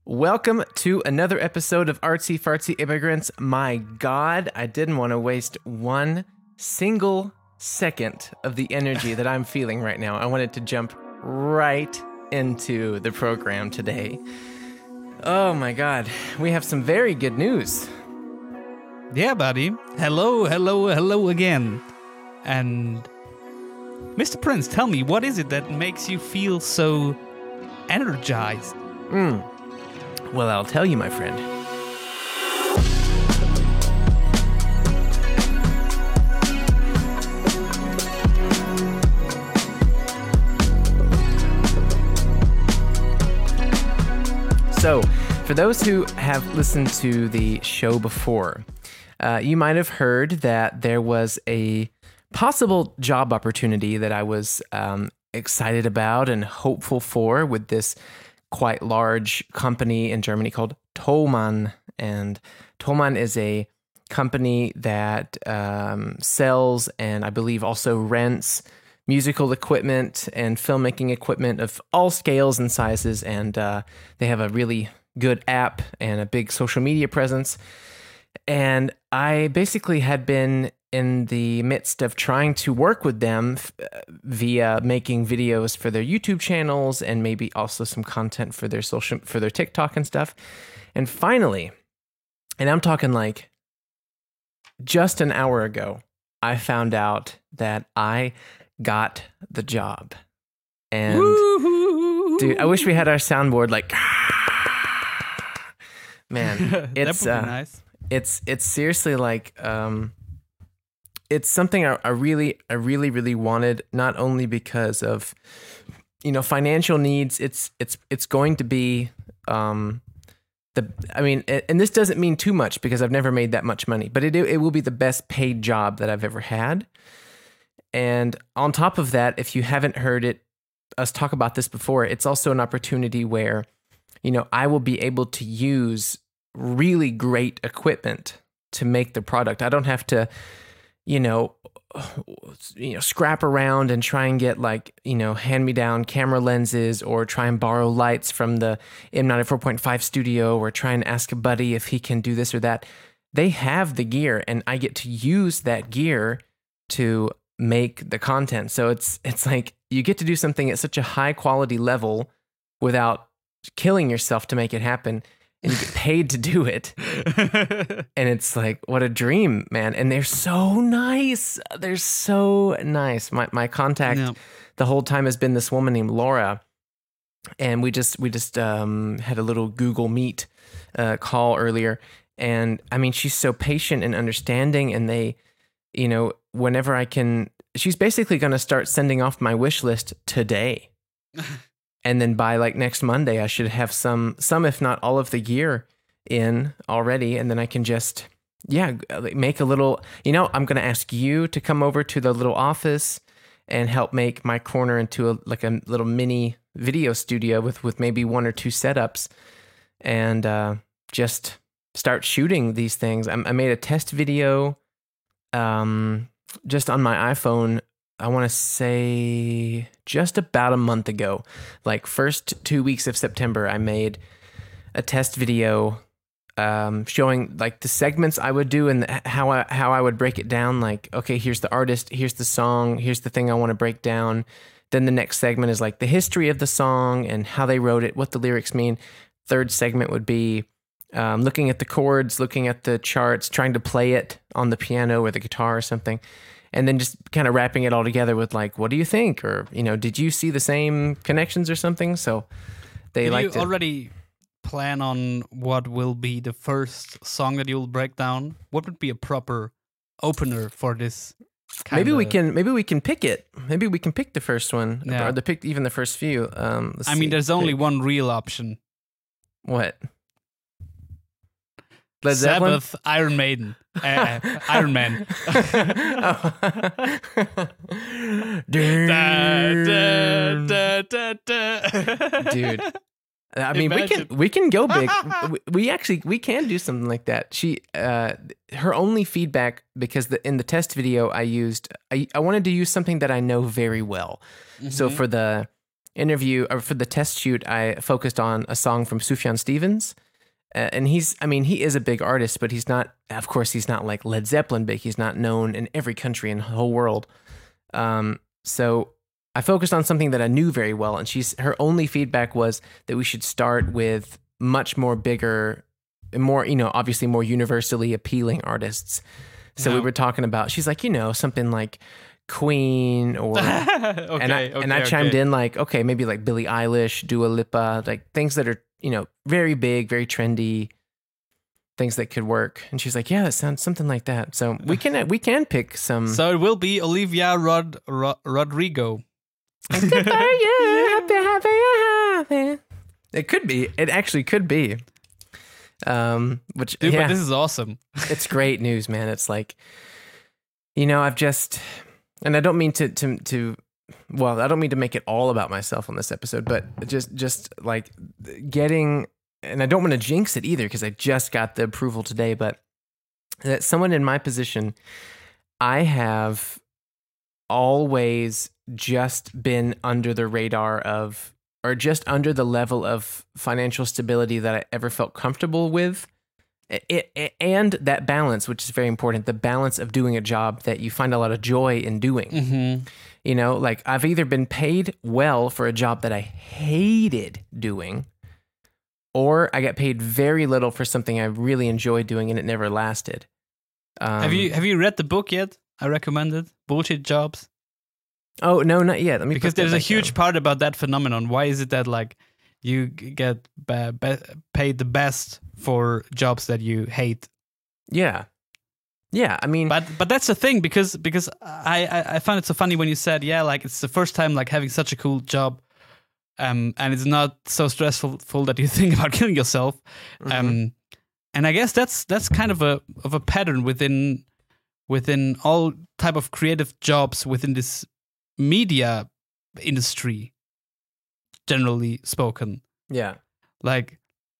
Welcome to another episode of Artsy Fartsy Immigrants. My God, I didn't want to waste one single second of the energy that I'm feeling right now. I wanted to jump right into the program today. Oh my God, we have some very good news. Yeah, buddy. Hello again. And Mr. Prince, tell me, what is it that makes you feel so energized? Well, I'll tell you, my friend. So, for those who have listened to the show before, you might have heard that there was a possible job opportunity that I was excited about and hopeful for with this quite large company in Germany called Thomann. And Thomann is a company that sells and I believe also rents musical equipment and filmmaking equipment of all scales and sizes. And they have a really good app and a big social media presence. And I basically had been in the midst of trying to work with them via making videos for their YouTube channels and maybe also some content for their TikTok and stuff. And finally, and I'm talking like just an hour ago, I found out that I got the job. And dude, I wish we had our soundboard like man, it's that would be nice. It's seriously like it's something I really wanted, not only because of financial needs. It's going to be and this doesn't mean too much because I've never made that much money, but it will be the best paid job that I've ever had. And on top of that, if you haven't heard us talk about this before, it's also an opportunity where I will be able to use really great equipment to make the product. I don't have to scrap around and try and get hand-me-down camera lenses or try and borrow lights from the M94.5 studio or try and ask a buddy if he can do this or that. They have the gear and I get to use that gear to make the content. So it's like you get to do something at such a high quality level without killing yourself to make it happen. And you get paid to do it. And it's like, what a dream, man. And they're so nice. They're so nice. My contact the whole time has been this woman named Laura. And we just had a little Google Meet call earlier. And I mean, she's so patient and understanding. And they, whenever I can, she's basically going to start sending off my wish list today. And then by next Monday, I should have some, if not all of the gear in already. And then I can just, make a little, I'm going to ask you to come over to the little office and help make my corner into a little mini video studio with maybe one or two setups and just start shooting these things. I made a test video just on my iPhone. I want to say just about a month ago, first 2 weeks of September, I made a test video showing the segments I would do and how I would break it down. Okay, here's the artist, here's the song, here's the thing I want to break down. Then the next segment is the history of the song and how they wrote it, what the lyrics mean. Third segment would be looking at the chords, looking at the charts, trying to play it on the piano or the guitar or something. And then just kind of wrapping it all together with what do you think? Or, did you see the same connections or something? So they Did you already plan on what will be the first song that you'll break down? What would be a proper opener for this? Maybe we can pick it. Maybe we can pick the first one or even the first few. There's only one real option. What? Led Zeppelin? Sabbath, Iron Maiden, Iron Man. Dude, I mean, we can go big. We can do something like that. She, her only feedback, because in the test video I wanted to use something that I know very well. Mm-hmm. So for the interview or for the test shoot, I focused on a song from Sufjan Stevens. And he is a big artist, but he's not like Led Zeppelin big. He's not known in every country in the whole world. So I focused on something that I knew very well. And her only feedback was that we should start with much more bigger, more, obviously more universally appealing artists. So we were talking about, she's like, something like Queen or, and I chimed in like, okay, maybe like Billie Eilish, Dua Lipa, like things that are, very big, very trendy, things that could work. And she's like, yeah, that sounds something like that. So we can pick some. So it will be Olivia Rodrigo. It could be. It actually could be. But this is awesome. It's great news, man. It's like, I've just, and I don't mean I don't mean to make it all about myself on this episode, but just like getting, and I don't want to jinx it either because I just got the approval today, but that someone in my position, I have always just been under the radar of, or just under the level of financial stability that I ever felt comfortable with. And that balance, which is very important, the balance of doing a job that you find a lot of joy in doing. Mm-hmm. Like I've either been paid well for a job that I hated doing, or I got paid very little for something I really enjoyed doing and it never lasted. Have you read the book yet? I recommended Bullshit Jobs. Oh, no, not yet. Because there's a huge part about that phenomenon. Why is it that like you get paid the best for jobs that you hate? Yeah. But that's the thing, because I found it so funny when you said, yeah, like it's the first time like having such a cool job, and it's not so stressful that you think about killing yourself. Mm-hmm. And I guess that's kind of a pattern within all type of creative jobs within this media industry, generally spoken. Yeah. Like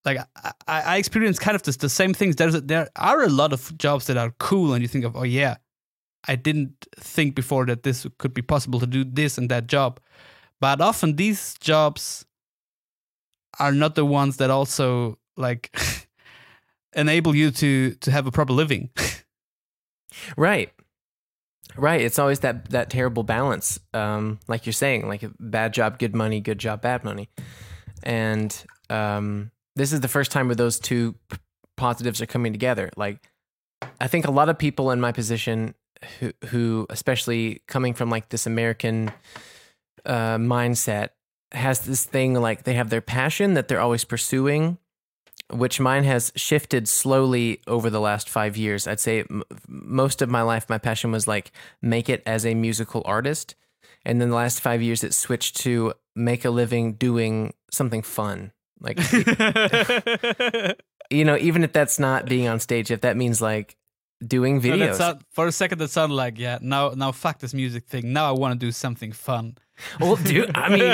I experienced kind of the same things. There are a lot of jobs that are cool, and you think of, oh yeah, I didn't think before that this could be possible to do this and that job. But often these jobs are not the ones that also like enable you to have a proper living. Right. It's always that terrible balance, like you're saying, like a bad job, good money, good job, bad money. And this is the first time where those two positives are coming together. Like, I think a lot of people in my position who especially coming from like this American mindset, has this thing like they have their passion that they're always pursuing, which mine has shifted slowly over the last 5 years. I'd say most of my life, my passion was like make it as a musical artist. And then the last 5 years, it switched to make a living doing something fun. Like, even if that's not being on stage, if that means like doing videos. For a second, that sounded like, yeah, now fuck this music thing. Now I want to do something fun. Well, dude, I mean,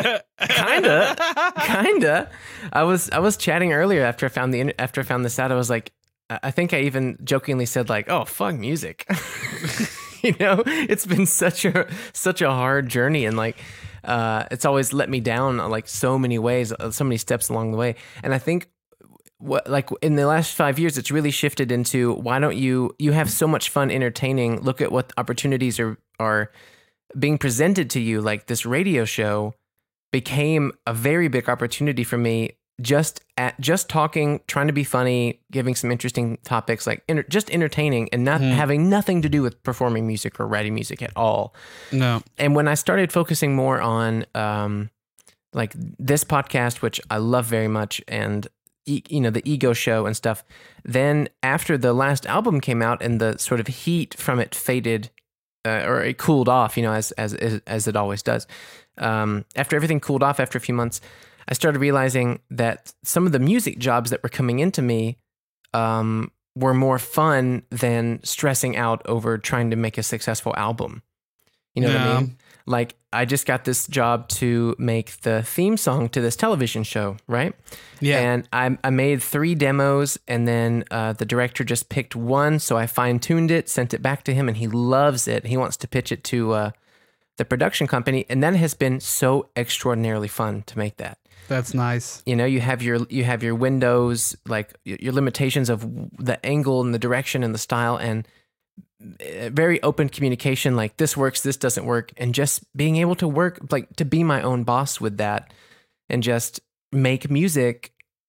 kinda. I was chatting earlier after I found this out. I was like, I think I even jokingly said like, "Oh, fuck music." It's been such a hard journey, and like, it's always let me down like so many ways, so many steps along the way. And I think like in the last 5 years, it's really shifted into why don't you have so much fun entertaining? Look at what opportunities are being presented to you. Like this radio show became a very big opportunity for me. Just talking, trying to be funny, giving some interesting topics, like just entertaining, and not having nothing to do with performing music or writing music at all. No. And when I started focusing more on like this podcast, which I love very much, and the Ego Show and stuff, then after the last album came out and the sort of heat from it faded, or it cooled off, as it always does. After everything cooled off after a few months, I started realizing that some of the music jobs that were coming into me were more fun than stressing out over trying to make a successful album. You know what I mean? Like, I just got this job to make the theme song to this television show, right? Yeah. And I made 3 demos, and then the director just picked one, so I fine-tuned it, sent it back to him, and he loves it. He wants to pitch it to the production company, and that has been so extraordinarily fun to make that. That's nice. You know, you have your windows, like your limitations of the angle and the direction and the style, and very open communication, like this works, this doesn't work, and just being able to work, like to be my own boss with that and just make music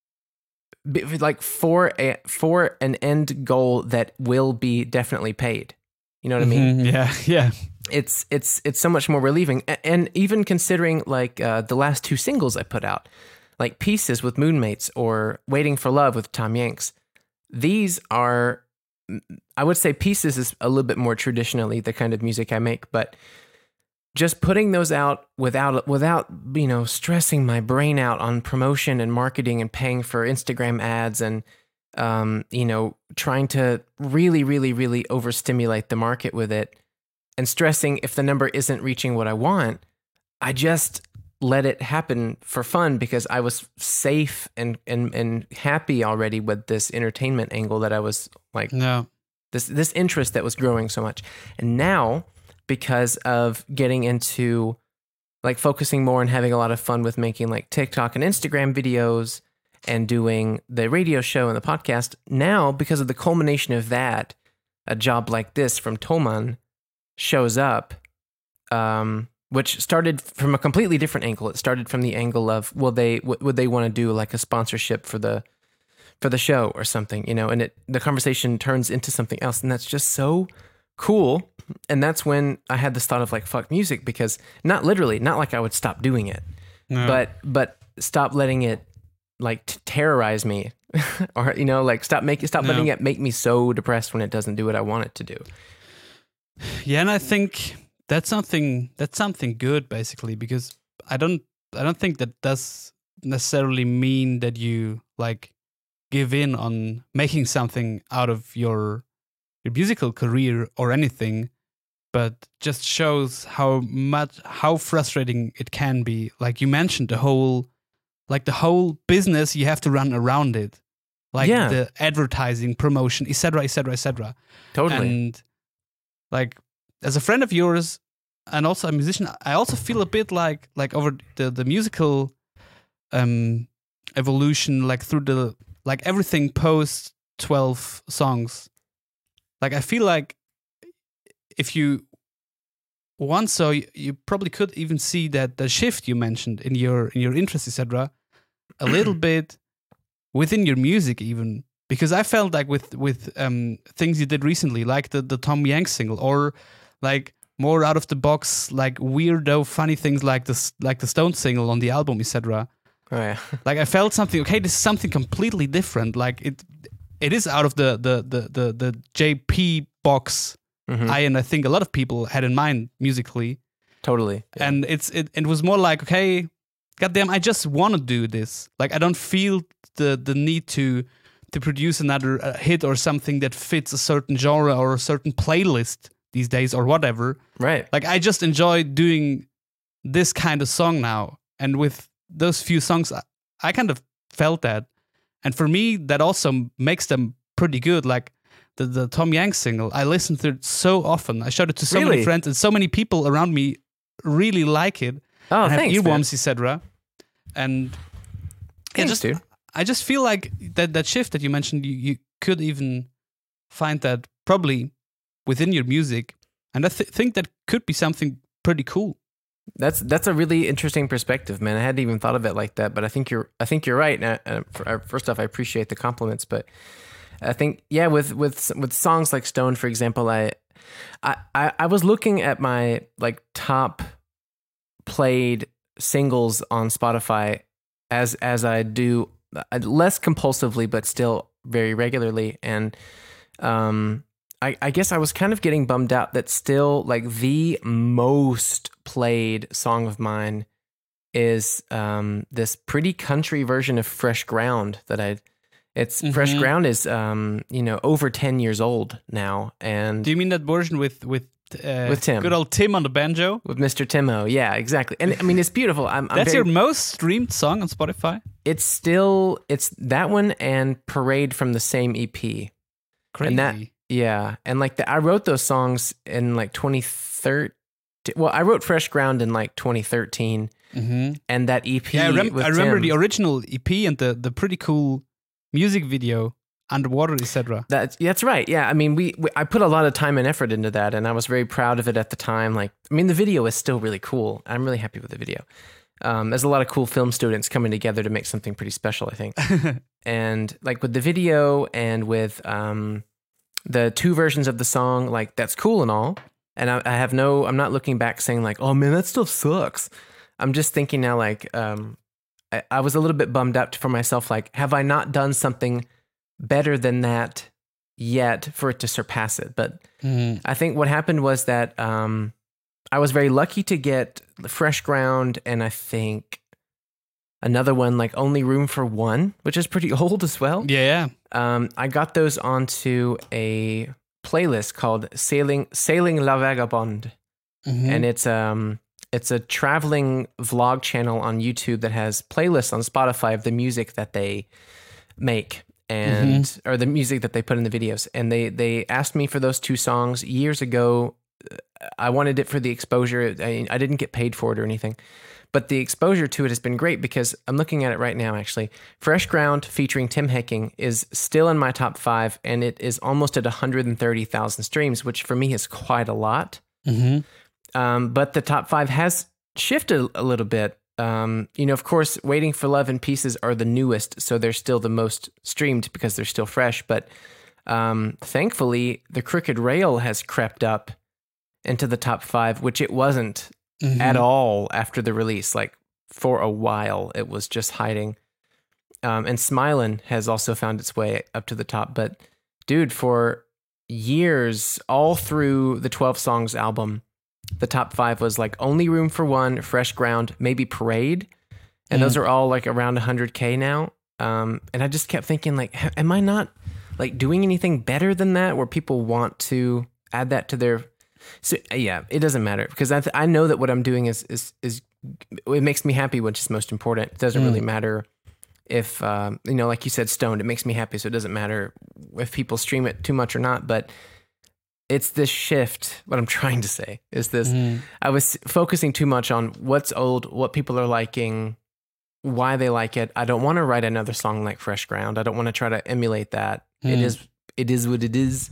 like for an end goal that will be definitely paid. You know what I mean? Yeah. It's so much more relieving. And even considering like the last two singles I put out, like Pieces with Moonmates or Waiting for Love with Tom Yanks, these are, I would say Pieces is a little bit more traditionally the kind of music I make, but just putting those out without you know, stressing my brain out on promotion and marketing and paying for Instagram ads and you know, trying to really overstimulate the market with it and stressing if the number isn't reaching what I want, I just let it happen for fun because I was safe and happy already with this entertainment angle that I was like, this interest that was growing so much. And now, because of getting into like focusing more and having a lot of fun with making like TikTok and Instagram videos and doing the radio show and the podcast, now because of the culmination of that, a job like this from Thomann shows up, which started from a completely different angle. It started from the angle of, would they want to do like a sponsorship for the show or something, you know, and the conversation turns into something else. And that's just so cool. And that's when I had this thought of like, fuck music, because not literally, not like I would stop doing it, but stop letting it like terrorize me or, you know, like stop letting it make me so depressed when it doesn't do what I want it to do. Yeah. And I think that's something good basically, because I don't think that does necessarily mean that you like give in on making something out of your musical career or anything, but just shows how frustrating it can be. Like you mentioned, the whole business you have to run around it, like the advertising, promotion, etc., etc. Totally. And like as a friend of yours and also a musician, I also feel a bit like over the musical evolution, like through the like everything post 12 songs. Like I feel like if you want, so you probably could even see that the shift you mentioned in your interests, etc., a little bit within your music, even because I felt like with things you did recently, like the Tom Yanks single, or like more out of the box, like weirdo, funny things like the Stones single on the album, etc. Oh yeah. Like I felt something. Okay, this is something completely different. Like it is out of the JP box. Mm-hmm. I think a lot of people had in mind musically. Totally. Yeah. And it was more like, okay, goddamn, I just want to do this. Like I don't feel the need to produce another hit or something that fits a certain genre or a certain playlist these days or whatever. Right. Like I just enjoy doing this kind of song now. And with those few songs, I kind of felt that. And for me, that also makes them pretty good. Like the Tom Yanks single, I listened to it so often. I showed it to so many friends, and so many people around me really like it. Oh, and thanks, have earworms, etc. And thanks, dude. I just feel like that shift that you mentioned, you could even find that probably within your music, and I think that could be something pretty cool. That's a really interesting perspective, man. I hadn't even thought of it like that, but I think you're right. First off, I appreciate the compliments, but I think with songs like Stone, for example, I was looking at my like top played singles on Spotify as I do less compulsively, but still very regularly, and I guess I was kind of getting bummed out that still like the most played song of mine is this pretty country version of Fresh Ground that Fresh Ground is over 10 years old now. And do you mean that version with Tim, good old Tim on the banjo, with Mr. Timo? Yeah, exactly. And I mean, it's beautiful. That's your most streamed song on Spotify? It's that one and Parade from the same EP. Crazy. And like I wrote those songs in like 2013 well, I wrote Fresh Ground in like 2013, and that EP. Yeah, I remember Tim, the original EP and the pretty cool music video, Underwater, etc. That's right. Yeah, I mean, I put a lot of time and effort into that, and I was very proud of it at the time. Like, I mean, the video is still really cool. I'm really happy with the video. There's a lot of cool film students coming together to make something pretty special, I think. And like with the video and with the 2 versions of the song, like that's cool and all. And I'm not looking back saying like, oh man, that stuff sucks. I'm just thinking now like, I was a little bit bummed out for myself. Like, have I not done something better than that yet for it to surpass it? But I think what happened was that I was very lucky to get Fresh Ground, and I think another one like Only Room for One, which is pretty old as well. Yeah. I got those onto a playlist called Sailing La Vagabonde, and it's a traveling vlog channel on YouTube that has playlists on Spotify of the music that they make and or the music that they put in the videos. And they asked me for those 2 songs years ago. I wanted it for the exposure. I didn't get paid for it or anything, but the exposure to it has been great because I'm looking at it right now, actually. Fresh Ground featuring Tim Hecking is still in my top 5, and it is almost at 130,000 streams, which for me is quite a lot. But the top 5 has shifted a little bit. Of course, Waiting for Love and Pieces are the newest, so they're still the most streamed because they're still fresh. But thankfully, The Crooked Rail has crept up into the top 5, which it wasn't at all after the release. Like for a while, it was just hiding. And Smilin' has also found its way up to the top. But dude, for years, all through the 12 Songs album, the top 5 was like Only Room for One, Fresh Ground, maybe Parade. And those are all like around 100K now. And I just kept thinking like, am I not like doing anything better than that where people want to add that to their... So yeah, it doesn't matter because I know that what I'm doing is it makes me happy, which is most important. It doesn't really matter if, like you said, stoned, it makes me happy. So it doesn't matter if people stream it too much or not, but it's this shift. What I'm trying to say is this, I was focusing too much on what's old, what people are liking, why they like it. I don't want to write another song like Fresh Ground. I don't want to try to emulate that. It is what it is.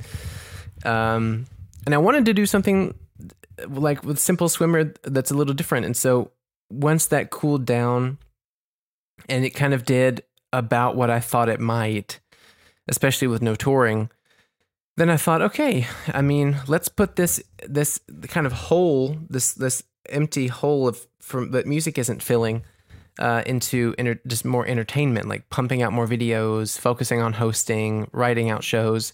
And I wanted to do something like with Simple Swimmer that's a little different. And so once that cooled down and it kind of did about what I thought it might, especially with no touring, then I thought, okay, I mean, let's put this kind of hole, this empty hole that music isn't filling into just more entertainment, like pumping out more videos, focusing on hosting, writing out shows.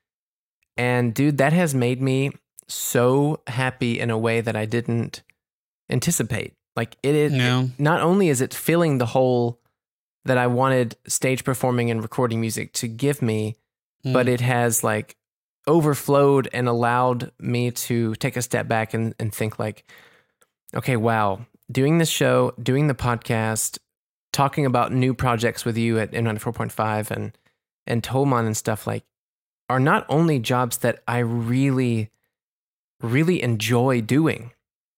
And dude, that has made me so happy in a way that I didn't anticipate. Like not only is it filling the hole that I wanted stage performing and recording music to give me, but it has like overflowed and allowed me to take a step back and think like, okay, wow, doing this show, doing the podcast, talking about new projects with you at M94.5 and Toman and stuff like, are not only jobs that I really, really enjoy doing,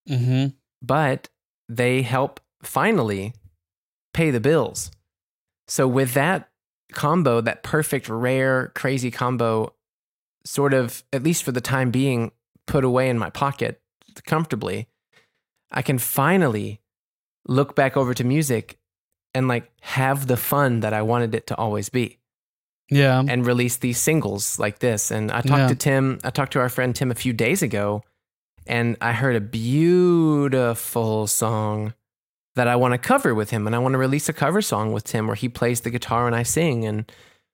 but they help finally pay the bills. So with that combo, that perfect, rare, crazy combo, sort of, at least for the time being, put away in my pocket comfortably, I can finally look back over to music and like have the fun that I wanted it to always be. Yeah. And release these singles like this. And I talked to our friend Tim a few days ago, and I heard a beautiful song that I want to cover with him. And I want to release a cover song with Tim where he plays the guitar and I sing. And,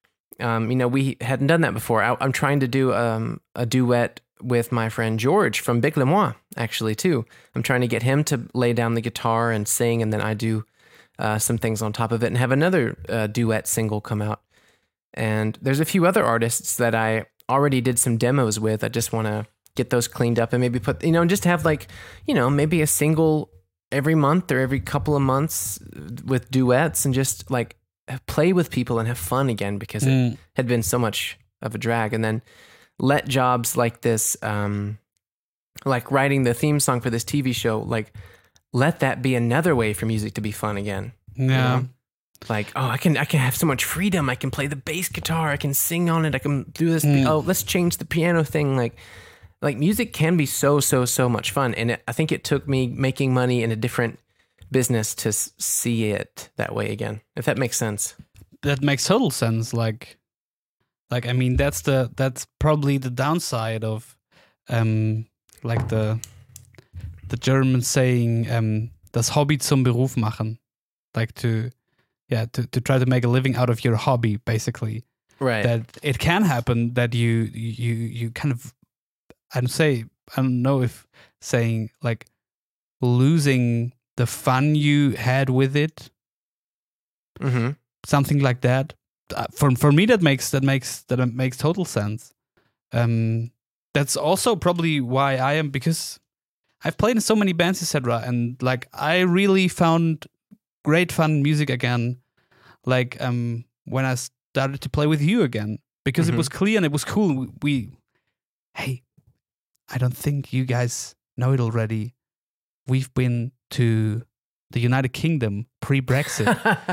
we hadn't done that before. I'm trying to do a duet with my friend George from Big Lemois, actually, too. I'm trying to get him to lay down the guitar and sing, and then I do some things on top of it and have another duet single come out. And there's a few other artists that I already did some demos with. I just want to get those cleaned up and maybe put, just have like, maybe a single every month or every couple of months with duets and just like play with people and have fun again because it had been so much of a drag. And then let jobs like this like writing the theme song for this TV show, like let that be another way for music to be fun again. Yeah. You know? Like, oh, I can have so much freedom. I can play the bass guitar. I can sing on it. I can do this. Oh, let's change the piano thing. Like music can be so much fun. And I think it took me making money in a different business to see it that way again, if that makes sense. That makes total sense. Like I mean, that's probably the downside of like the German saying, das Hobby zum Beruf machen. Like to try to make a living out of your hobby, basically. Right. That it can happen that you kind of, I don't know if saying like losing the fun you had with it, something like that. For me, that makes total sense. That's also probably why I am, because I've played in so many bands, etc. And like I really found great fun music again, like when I started to play with you again, because it was clear and it was cool. Hey, I don't think you guys know it already. We've been to the United Kingdom pre-Brexit.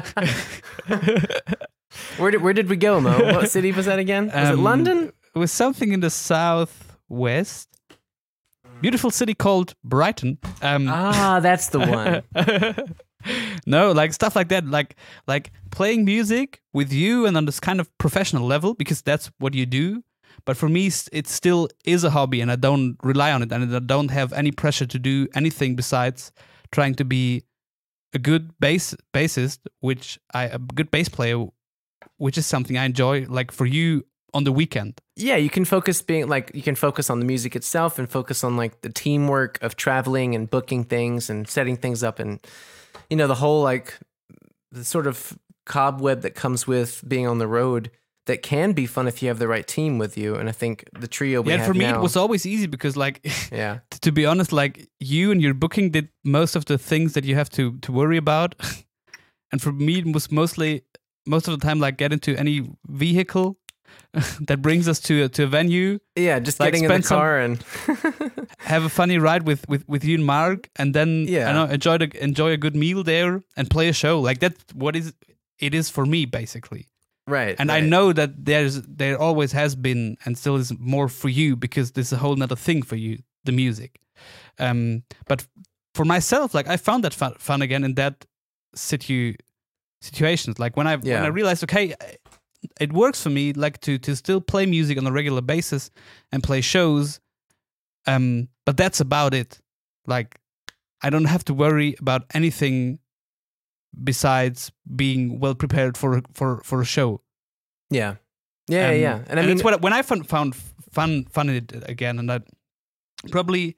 Where did we go, Mo? What city was that again? Was it London? It was something in the southwest. Beautiful city called Brighton. That's the one. No, like stuff like that, like playing music with you and on this kind of professional level, because that's what you do. But for me, it still is a hobby, and I don't rely on it, and I don't have any pressure to do anything besides trying to be a good bassist, a good bass player, which is something I enjoy. Like for you on the weekend. Yeah, you can focus on the music itself and focus on like the teamwork of traveling and booking things and setting things up, and you know, the whole like the sort of cobweb that comes with being on the road that can be fun if you have the right team with you. And I think the trio we have for me now, it was always easy because like yeah, to be honest, like you and your booking did most of the things that you have to worry about. And for me it was most of the time like get into any vehicle that brings us to a venue. Yeah, just like getting in the car and have a funny ride with you and Mark, and then I know enjoy a good meal there and play a show. Like that's what it is for me basically. Right. And right. I know that there always has been and still is more for you, because there's a whole nother thing for you, the music. But for myself, like I found that fun again in that situations. Like when I realized, okay, it works for me, like to still play music on a regular basis and play shows. But that's about it. Like I don't have to worry about anything besides being well prepared for a show. Yeah. And I mean, it's what when I found fun in it again, and that probably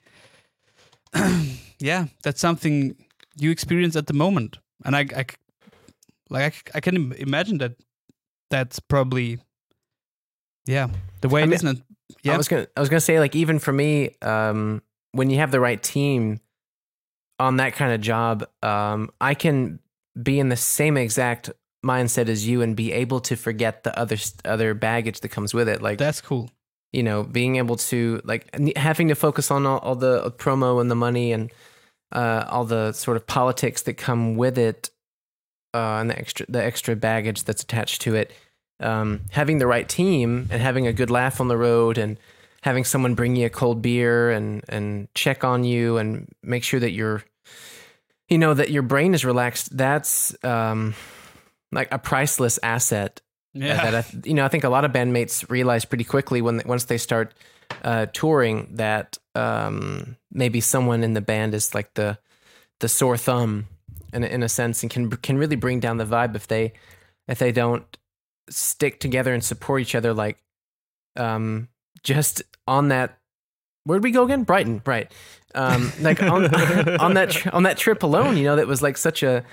that's something you experience at the moment, and I can imagine that's probably the way it is. Yeah, I was gonna say, like, even for me, when you have the right team on that kind of job, I can be in the same exact mindset as you and be able to forget the other baggage that comes with it. Like that's cool. You know, being able to like having to focus on all the promo and the money and all the sort of politics that come with it, and the extra baggage that's attached to it. Having the right team and having a good laugh on the road and having someone bring you a cold beer and check on you and make sure that that your brain is relaxed. That's like a priceless asset. Yeah. That I think a lot of bandmates realize pretty quickly once they start touring that maybe someone in the band is like the sore thumb in a sense, and can really bring down the vibe if they don't stick together and support each other. Like just on that, where'd we go again? Brighton, right? Like on that trip alone, that was like such a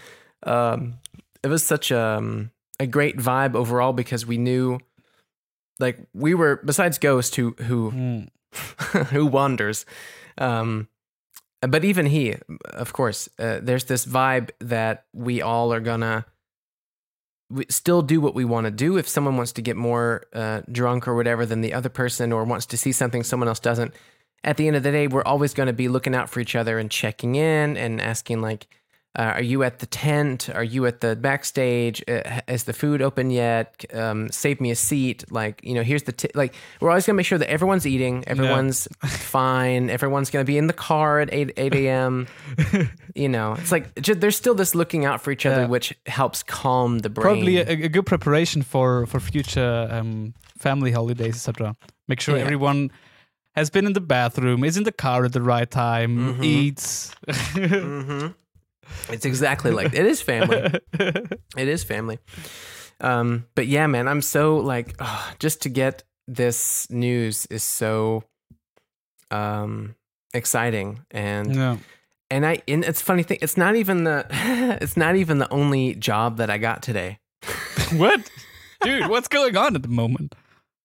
a great vibe overall, because we knew, like, we were, besides Ghost who who wanders, but even he, of course, there's this vibe that we all are gonna still do what we want to do. If someone wants to get more drunk or whatever than the other person, or wants to see something someone else doesn't, at the end of the day, we're always going to be looking out for each other and checking in and asking like, are you at the tent? Are you at the backstage? Is the food open yet? Save me a seat. Like, here's the like. We're always gonna make sure that everyone's eating, everyone's fine, everyone's gonna be in the car at 8 a.m. It's like there's still this looking out for each other, which helps calm the brain. Probably a good preparation for future family holidays, etc. Make sure everyone has been in the bathroom, is in the car at the right time, eats. It's exactly like it is family. It is family. But yeah, man, I'm so like, just to get this news is so exciting, and it's funny thing. It's not even the only job that I got today. What, dude? What's going on at the moment?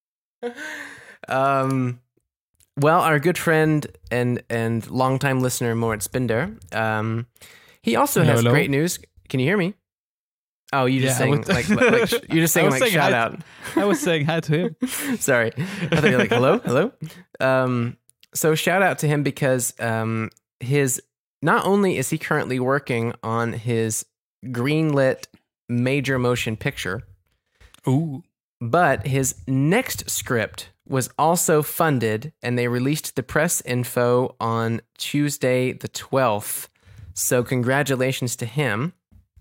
Well, our good friend and longtime listener Moritz Binder, he also has great news. Can you hear me? Oh, you just saying you're just saying like shout out. I was saying hi to him. Sorry, I thought you were like hello. So shout out to him because his not only is he currently working on his greenlit major motion picture, but his next script was also funded, and they released the press info on Tuesday the 12th. So congratulations to him.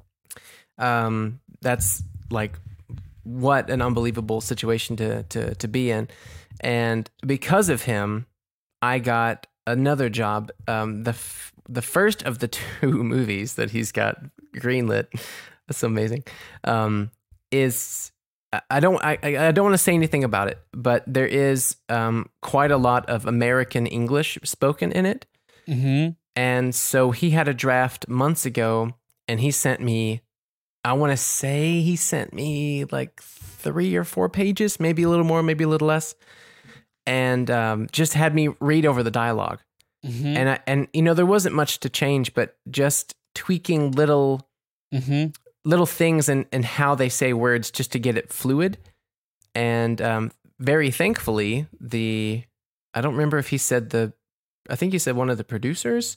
That's like what an unbelievable situation to be in. And because of him, I got another job. The first of the two movies that he's got greenlit, that's so amazing, is I don't want to say anything about it, but there is quite a lot of American English spoken in it. Mm-hmm. And so he had a draft months ago, and he sent me, I want to say he sent me like 3 or 4 pages, maybe a little more, maybe a little less, and just had me read over the dialogue. Mm-hmm. And there wasn't much to change, but just tweaking little things and how they say words just to get it fluid. And very thankfully, I don't remember if he said I think he said one of the producers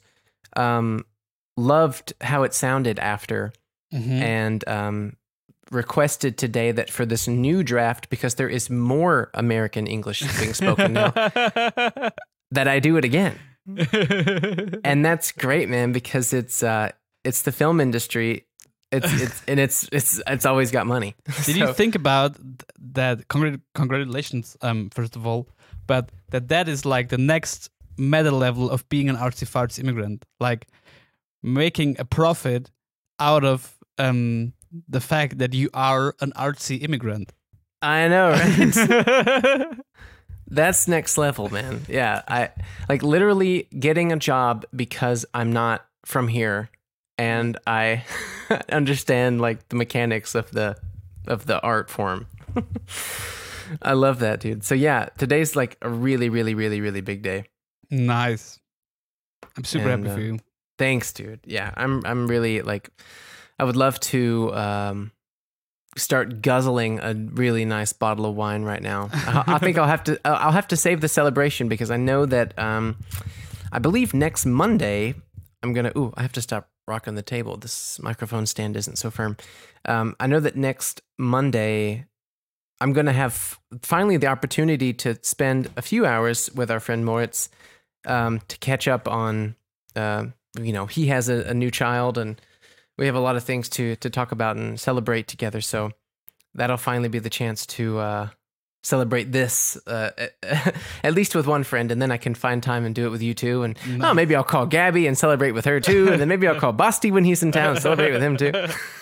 loved how it sounded after, and requested today that for this new draft, because there is more American English being spoken now, that I do it again. And that's great, man, because it's the film industry. It's always got money. Did you think about that? Congratulations, first of all, but that is like the next meta level of being an artsy-fartsy immigrant, like making a profit out of the fact that you are an artsy immigrant. I know, right? That's next level, man. Yeah, I like literally getting a job because I'm not from here and I understand like the mechanics of the art form. I love that, dude. So yeah, today's like a really, really, really, really big day. Nice. I'm super happy for you. Thanks, dude. Yeah, I'm really like, I would love to start guzzling a really nice bottle of wine right now. I think I'll have to save the celebration, because I know that I believe next Monday I'm gonna. I have to stop rocking the table. This microphone stand isn't so firm. I know that next Monday I'm gonna have finally the opportunity to spend a few hours with our friend Moritz to catch up on. He has a new child, and we have a lot of things to talk about and celebrate together. So that'll finally be the chance to celebrate this, at least with one friend, and then I can find time and do it with you too. And maybe I'll call Gabby and celebrate with her too, and then maybe I'll call Basti when he's in town and celebrate with him too.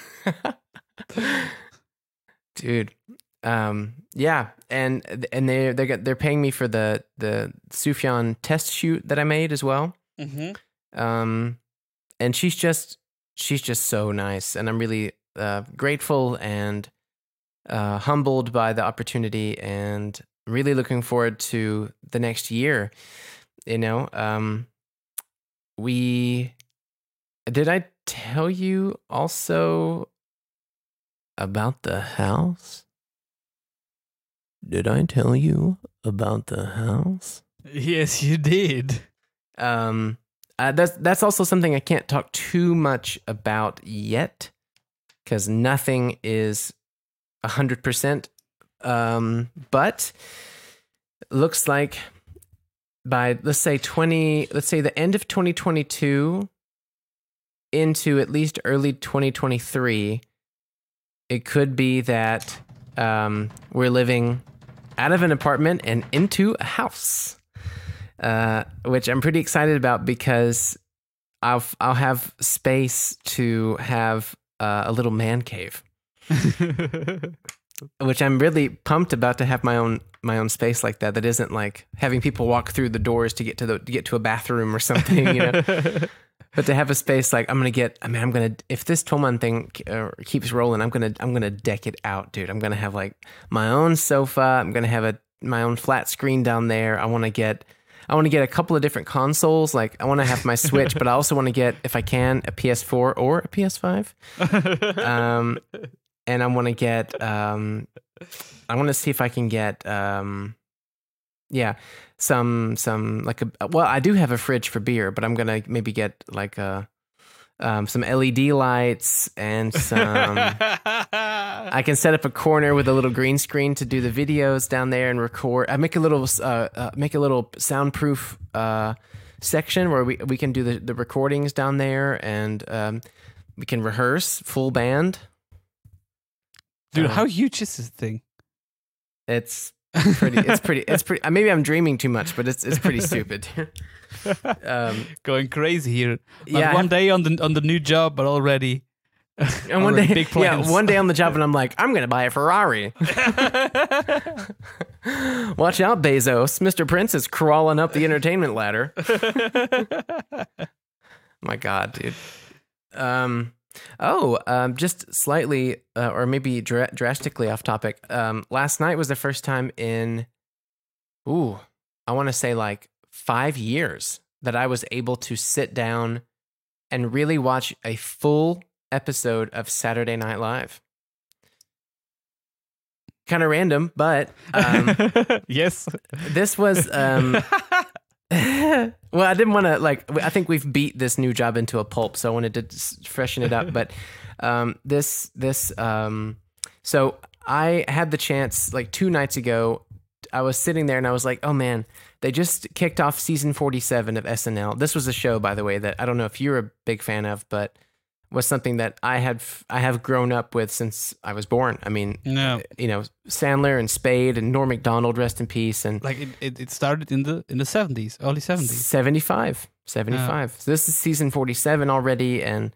Dude, yeah, and they're paying me for the Sufjan test shoot that I made as well. Mm-hmm. And she's just so nice, and I'm really grateful and humbled by the opportunity, and really looking forward to the next year. Did I tell you also about the house? Did I tell you about the house? Yes, you did. That's also something I can't talk too much about yet, because nothing is 100%. But looks like by let's say the end of 2022 into at least early 2023, it could be that we're living out of an apartment and into a house, which I'm pretty excited about because I'll have space to have a little man cave, which I'm really pumped about, to have my own space like that. That isn't like having people walk through the doors to get to a bathroom or something, you know. But to have a space like if this Tolman thing keeps rolling, I'm gonna deck it out, dude. I'm gonna have like my own sofa. I'm gonna have my own flat screen down there. I want to get a couple of different consoles. Like I want to have my Switch, but I also want to get, if I can, a PS4 or a PS5. And I want to get, I want to see if I can get, some like I do have a fridge for beer, but I'm gonna maybe get like some LED lights and some. I can set up a corner with a little green screen to do the videos down there and record. I make a little soundproof section where we can do the recordings down there, and we can rehearse full band. Dude, how huge is this thing? It's pretty. Maybe I'm dreaming too much, but it's pretty stupid. Going crazy here. Yeah, one day on the new job, but already. And one day, big plans. one day on the job, and I'm like, I'm gonna buy a Ferrari. Watch out, Bezos! Mr. Prince is crawling up the entertainment ladder. My God, dude. Just slightly, or maybe drastically off topic. Last night was the first time in, I want to say like 5 years that I was able to sit down and really watch a full episode of Saturday Night Live. Kind of random, but yes, this was. Well, I didn't want to I think we've beat this new job into a pulp, so I wanted to freshen it up. But so I had the chance like 2 nights ago. I was sitting there and I was like, oh man, they just kicked off season 47 of SNL. This was a show, by the way, that I don't know if you're a big fan of, but was something that I have grown up with since I was born. I mean, no. Sandler and Spade and Norm Macdonald, rest in peace. And like it started in the 70s, early 70s. 75. So this is season 47 already. And,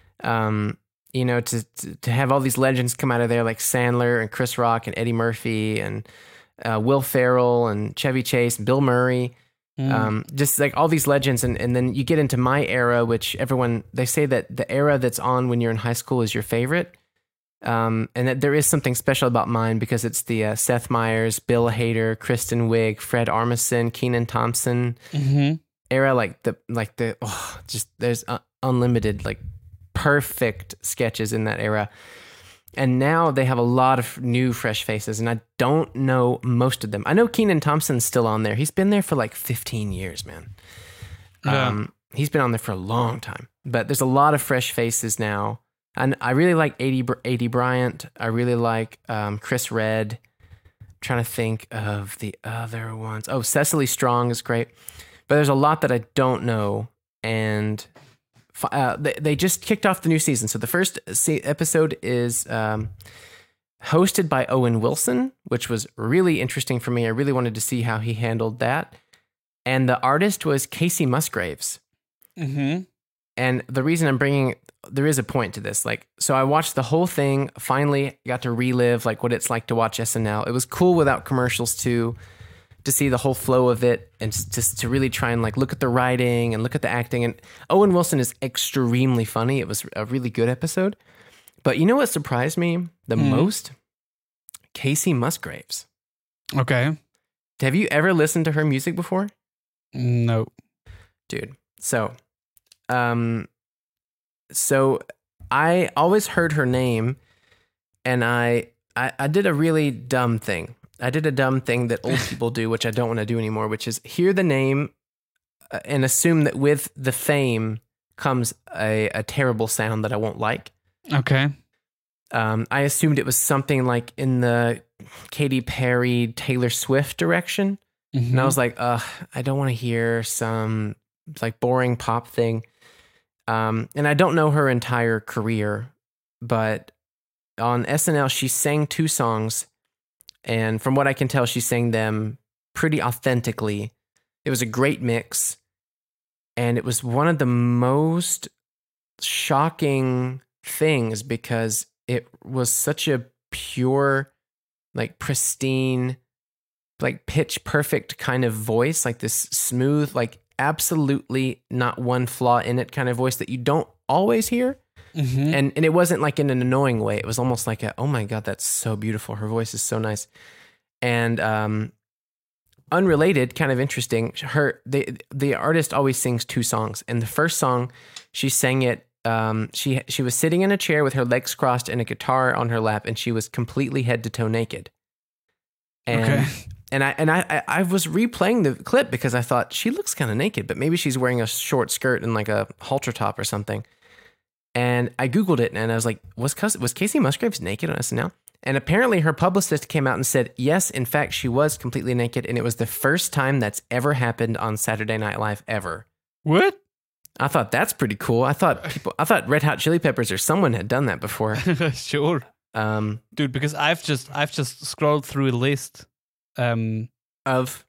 to have all these legends come out of there, like Sandler and Chris Rock and Eddie Murphy and Will Ferrell and Chevy Chase and Bill Murray. Just like all these legends, and then you get into my era, which they say that the era that's on when you're in high school is your favorite, and that there is something special about mine because it's the Seth Meyers, Bill Hader, Kristen Wiig, Fred Armisen, Kenan Thompson era, there's unlimited like perfect sketches in that era. And now they have a lot of new, fresh faces, and I don't know most of them. I know Kenan Thompson's still on there. He's been there for like 15 years, man. Yeah. He's been on there for a long time. But there's a lot of fresh faces now. And I really like A.D. Bryant. I really like Chris Redd. I'm trying to think of the other ones. Oh, Cecily Strong is great. But there's a lot that I don't know, and... they just kicked off the new season. So the first episode is hosted by Owen Wilson, which was really interesting for me. I really wanted to see how he handled that. And the artist was Casey Musgraves. Mm-hmm. And the reason there is a point to this. So I watched the whole thing, finally got to relive like what it's like to watch SNL. It was cool without commercials too, to see the whole flow of it and just to really try and like look at the writing and look at the acting. And Owen Wilson is extremely funny. It was a really good episode. But you know what surprised me the most? Casey Musgraves. Okay. Have you ever listened to her music before? No. Dude. So I always heard her name, and I did a really dumb thing. I did a dumb thing that old people do, which I don't want to do anymore, which is hear the name and assume that with the fame comes a terrible sound that I won't like. Okay. I assumed it was something like in the Katy Perry, Taylor Swift direction. Mm-hmm. And I was like, I don't want to hear some like boring pop thing. And I don't know her entire career, but on SNL, she sang 2 songs. And from what I can tell, she sang them pretty authentically. It was a great mix. And it was one of the most shocking things because it was such a pure, like pristine, like pitch perfect kind of voice, like this smooth, like absolutely not one flaw in it kind of voice that you don't always hear. Mm-hmm. And it wasn't like in an annoying way. It was almost like oh my God, that's so beautiful. Her voice is so nice. And unrelated, kind of interesting. The artist always sings 2 songs. And the first song, she sang it. She was sitting in a chair with her legs crossed and a guitar on her lap, and she was completely head to toe naked. And Okay. and I was replaying the clip because I thought she looks kind of naked, but maybe she's wearing a short skirt and like a halter top or something. And I Googled it and I was like, was Casey Musgraves naked on SNL? And apparently her publicist came out and said, yes, in fact, she was completely naked. And it was the first time that's ever happened on Saturday Night Live ever. What? I thought that's pretty cool. I thought Red Hot Chili Peppers or someone had done that before. Sure. Dude, because I've just scrolled through a list Of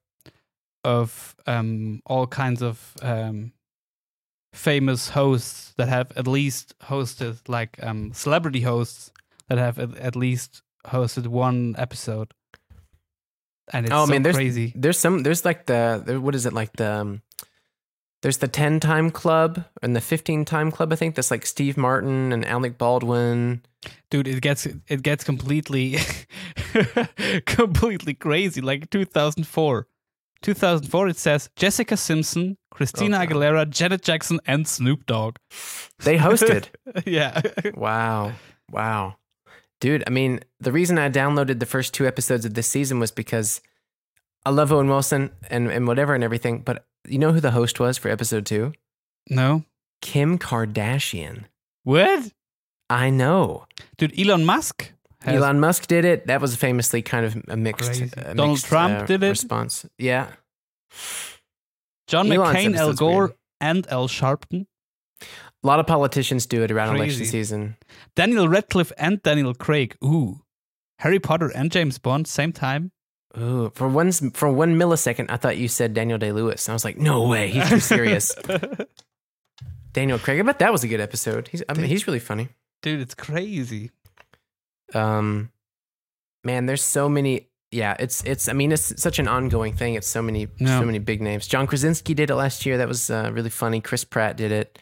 all kinds of famous hosts that have at least hosted, like celebrity hosts that have at least hosted one episode. And it's there's crazy. There's like what is it, like there's the 10-time club and the 15-time club, I think. That's like Steve Martin and Alec Baldwin. Dude, it gets completely completely crazy. Like 2004. 2004, it says Jessica Simpson, Christina Aguilera, Janet Jackson, and Snoop Dogg. They hosted. Yeah. Wow. Dude, I mean, the reason I downloaded the first 2 episodes of this season was because I love Owen Wilson and whatever and everything, but you know who the host was for episode 2? No. Kim Kardashian. What? I know. Dude, Elon Musk did it. That was famously kind of a mixed Donald Trump did it. Response. Yeah. John Elon's McCain, Al episode's Gore, weird. and Al Sharpton. A lot of politicians do it around Crazy. election season. Daniel Radcliffe and Daniel Craig. Ooh. Harry Potter and James Bond, same time. Ooh, for 1 millisecond, I thought you said Daniel Day-Lewis. I was like, no way, he's too serious. Daniel Craig, I bet that was a good episode. He's really funny. Dude, it's crazy. Man, there's so many. Yeah, it's such an ongoing thing. It's so many big names. John Krasinski did it last year. That was really funny. Chris Pratt did it.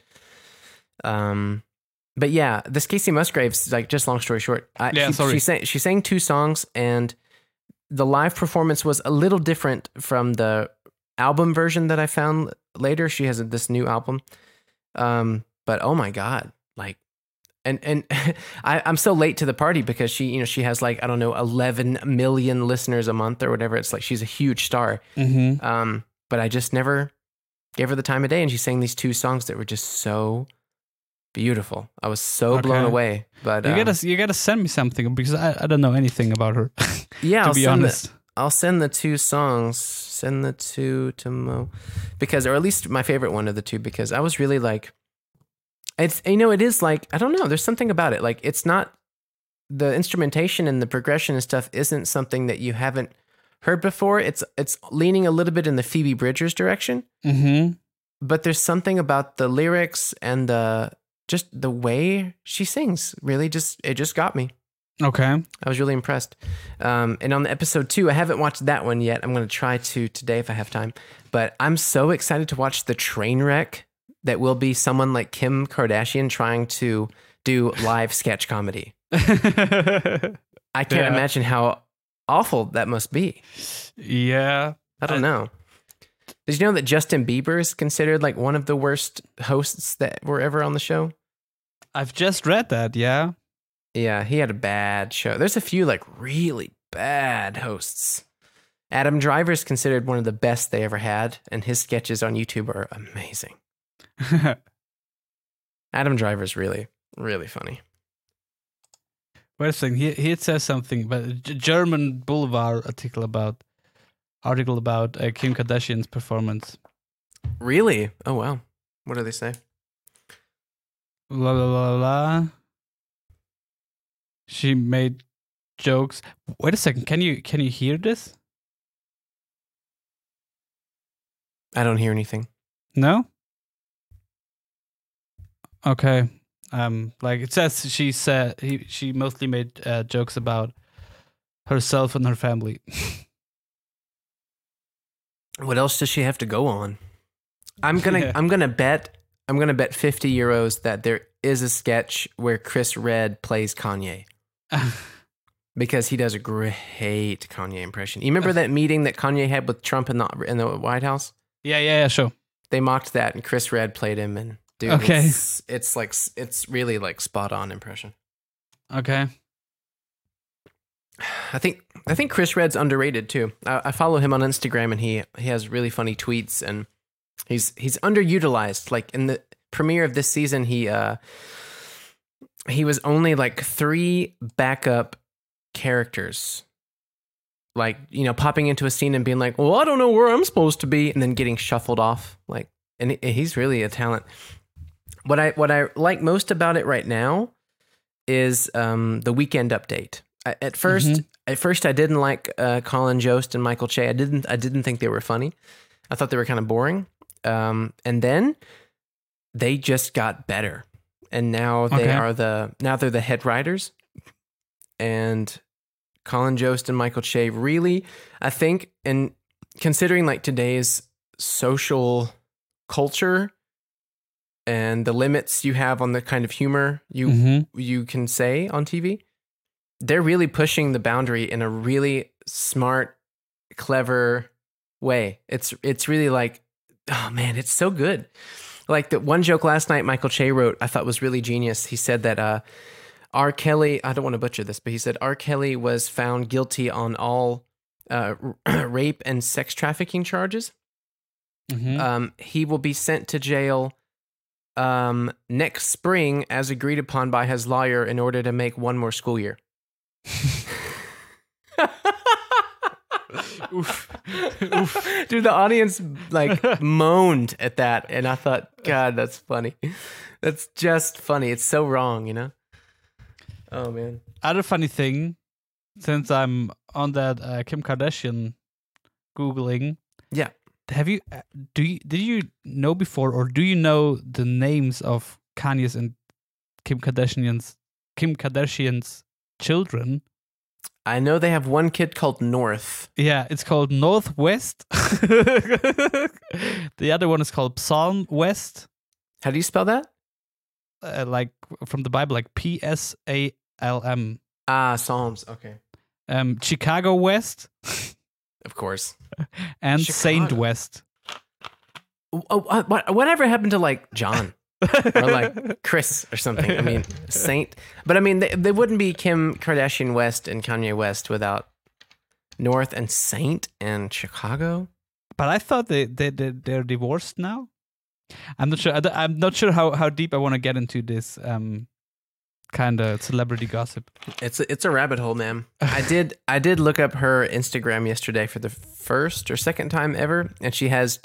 But yeah, this Casey Musgraves, like, just long story short, sorry. She sang 2 songs, and the live performance was a little different from the album version that I found later. She has this new album. But oh my God, like, and I'm so late to the party because she has like, I don't know, 11 million listeners a month or whatever. It's like, she's a huge star. Mm-hmm. But I just never gave her the time of day. And she sang these 2 songs that were just so beautiful. I was so blown away. But you gotta send me something because I don't know anything about her. Yeah, to be honest. I'll send the 2 songs. Send the 2 to Mo, because, or at least my favorite one of the 2, because I was really like, it is like, I don't know. There's something about it. Like, it's not, the instrumentation and the progression and stuff isn't something that you haven't heard before. It's leaning a little bit in the Phoebe Bridgers direction. Mm-hmm. But there's something about the lyrics and just the way she sings. Really, it just got me. Okay. I was really impressed. And on the episode 2, I haven't watched that one yet. I'm going to try to today if I have time. But I'm so excited to watch the train wreck that will be someone like Kim Kardashian trying to do live sketch comedy. I can't imagine how awful that must be. Yeah. I don't know. Did you know that Justin Bieber is considered like one of the worst hosts that were ever on the show? I've just read that, yeah. Yeah, he had a bad show. There's a few like really bad hosts. Adam Driver's considered one of the best they ever had, and his sketches on YouTube are amazing. Adam Driver's really, really funny. Wait a second. He says something, but a German Boulevard article about Kim Kardashian's performance. Really? Oh wow. What do they say? La la la la. She made jokes. Wait a second. Can you hear this? I don't hear anything. No? Okay. Like it says, she mostly made jokes about herself and her family. What else does she have to go on? I'm gonna bet 50 euros that there is a sketch where Chris Redd plays Kanye. Because he does a great Kanye impression. You remember that meeting that Kanye had with Trump in the White House? Yeah, sure. They mocked that, and Chris Redd played him, and dude, okay. it's really like spot on impression. Okay. I think Chris Redd's underrated too. I follow him on Instagram, and he has really funny tweets, and he's underutilized. Like in the premiere of this season, he was only like 3 backup characters. Like, you know, popping into a scene and being like, well, I don't know where I'm supposed to be, and then getting shuffled off. Like, and he's really a talent. What I like most about it right now is the Weekend Update. At first, I didn't like Colin Jost and Michael Che. I didn't think they were funny. I thought they were kind of boring. And then they just got better, and now they're the head writers, and Colin Jost and Michael Che really, I think, and considering like today's social culture and the limits you have on the kind of humor you can say on TV, they're really pushing the boundary in a really smart, clever way. It's really like, oh man, it's so good. Like the one joke last night Michael Che wrote, I thought was really genius. He said that R. Kelly, I don't want to butcher this, but he said R. Kelly was found guilty on all rape and sex trafficking charges. He will be sent to jail next spring as agreed upon by his lawyer in order to make one more school year. Oof. Dude, the audience like moaned at that, and I thought, God, that's funny. That's just funny. It's so wrong, you know? Oh man. Other funny thing, since I'm on that Kim Kardashian Googling. Yeah. Did you know before, or do you know the names of Kanye's and Kim Kardashian's children? I know they have one kid called North. Yeah, it's called Northwest. The other one is called Psalm West. How do you spell that? Like from the Bible, like Psalm. Psalms. Okay. Chicago West. Of course. And Chicago. Saint West. Oh, whatever happened to like John? Or like Chris or something. I mean, Saint. But I mean, they wouldn't be Kim Kardashian West and Kanye West without North and Saint and Chicago. But I thought they're divorced now. I'm not sure. I'm not sure how deep I want to get into this kind of celebrity gossip. It's a rabbit hole, man. I did look up her Instagram yesterday for the first or second time ever, and she has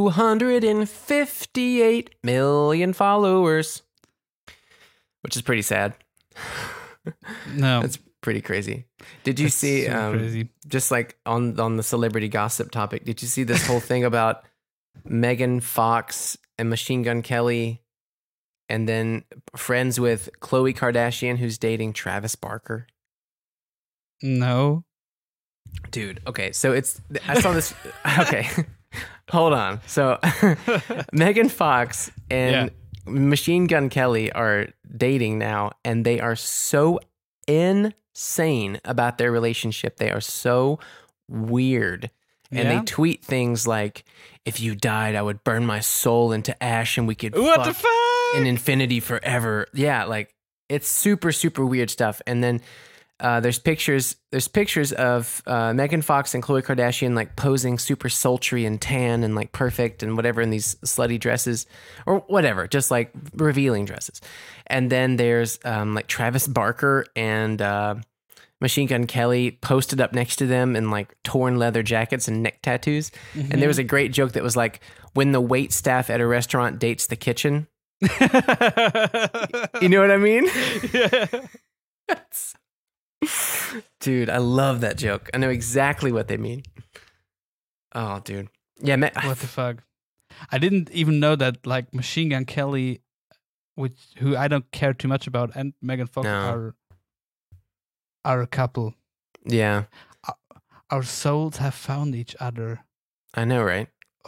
258 million followers, which is pretty sad. No, that's pretty crazy. Did you see? Crazy. Just like on the celebrity gossip topic, did you see this whole thing about Megan Fox and Machine Gun Kelly? And then friends with Khloe Kardashian, who's dating Travis Barker. No. Dude, okay. So I saw this. Okay. Hold on. So Megan Fox and Machine Gun Kelly are dating now, and they are so insane about their relationship. They are so weird. And they tweet things like, if you died, I would burn my soul into ash and we could what the fuck? In infinity forever. Yeah, like it's super, super weird stuff. And then There's pictures of Megan Fox and Khloe Kardashian like posing super sultry and tan and like perfect and whatever in these slutty dresses or whatever, just like revealing dresses. And then there's like Travis Barker and Machine Gun Kelly posted up next to them in like torn leather jackets and neck tattoos. Mm-hmm. And there was a great joke that was like, when the wait staff at a restaurant dates the kitchen. You know what I mean? Yeah. Dude, I love that joke. I know exactly what they mean. Oh, dude. Yeah, What the fuck? I didn't even know that like Machine Gun Kelly, who I don't care too much about, and Megan Fox are a couple. Yeah. Our souls have found each other. I know, right?